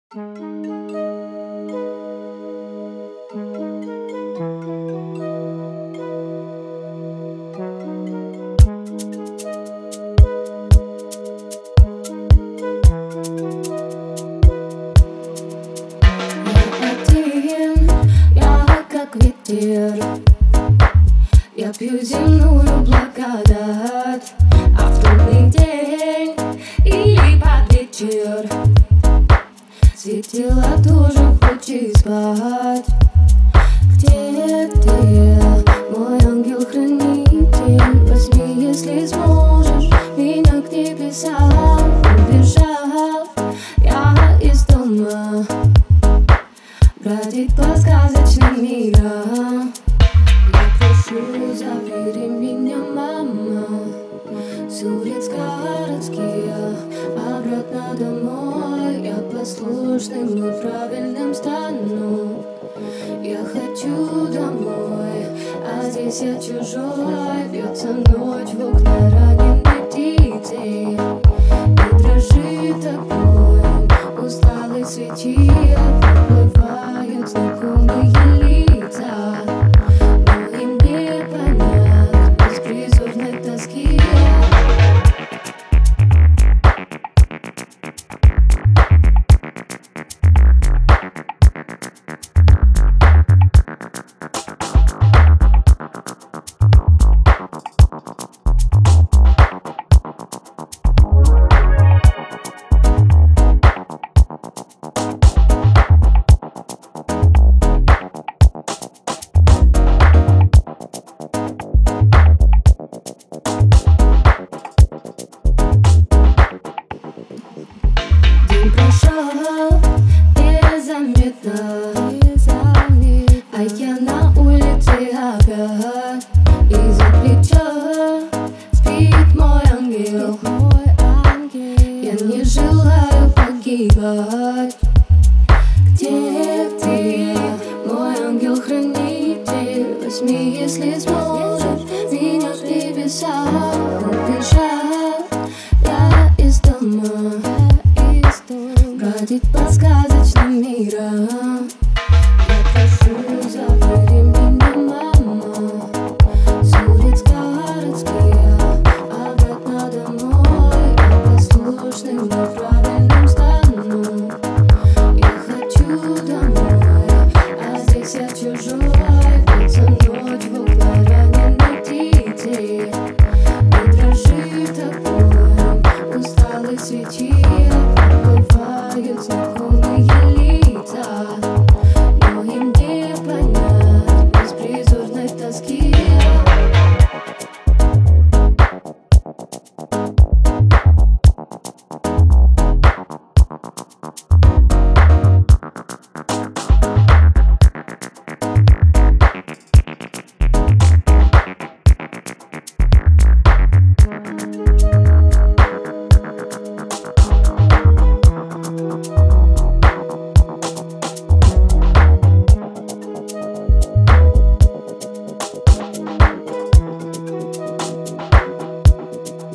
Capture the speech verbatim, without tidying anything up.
Я пью земную благодать, а в трудный день или под вечер светило тоже хочет спать. Где ты, мой ангел-хранитель? Возьми, если сможешь, меня к небесам. Убежал я из дома бродить по сказочным мирам. Прошу, забери меня, мама, с улиц городских обратно домой. Я послушным и правильным стану. Я хочу домой, а здесь я чужой. Бьется ночь в окна раненой птицей, и дрожит огонь усталой свечи. Проплывают знакомые лица, прошел незаметно, а я на улице опять. Из-за плеча спит мой ангел, я не желаю погибать. Где ты, мой ангел-хранитель? Возьми, если сможешь, меня к небесам. Убежал я из дома бродить по сказочным мирам. Я прошу, забери меня.